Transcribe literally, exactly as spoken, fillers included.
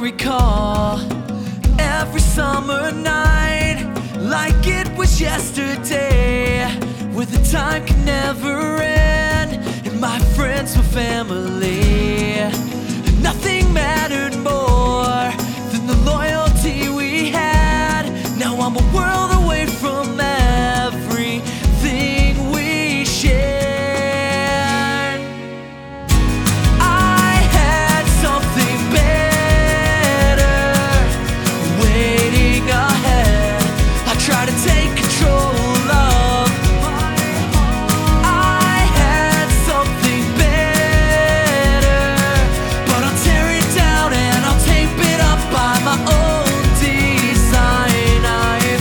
recall every summer night like it was yesterday, where the time can never end and my friends were family. Nothing mattered more than the loyalty we had. Now I'm a world